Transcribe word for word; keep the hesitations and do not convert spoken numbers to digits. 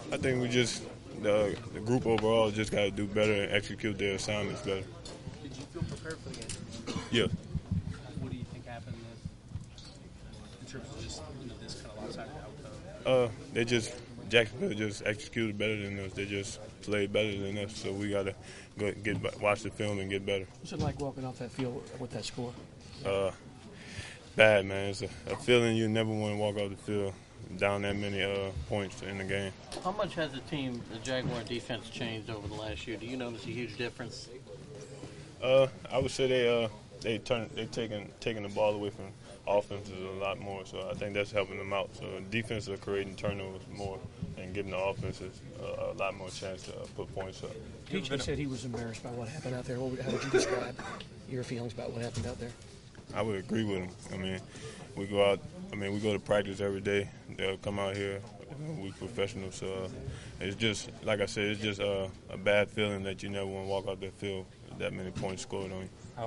I think we just the, the group overall just got to do better and execute their assignments better. Did you feel prepared for the game? Yeah. What do you think happened with, in terms of just you know, this kind of lopsided outcome? Uh, they just Jacksonville just executed better than us. They just played better than us. So we got to go get watch the film and get better. What's it like walking off that field with that score? Uh, bad, man. It's a, a feeling you never want to walk off the field down that many uh, points in the game. How much has the team, the Jaguar defense, changed over the last year? Do you notice a huge difference? Uh, I would say they uh they turn they taking taking the ball away from offenses a lot more. So I think that's helping them out. So defense are creating turnovers more and giving the offenses uh, a lot more chance to uh, put points up. P J said he was embarrassed by what happened out there. What would, how would you describe your feelings about what happened out there? I would agree with him. I mean, we go out. I mean, we go to practice every day. They'll come out here. We professionals. So uh, it's just like I said. It's just uh, a bad feeling that you never want to walk out that field with that many points scored on you.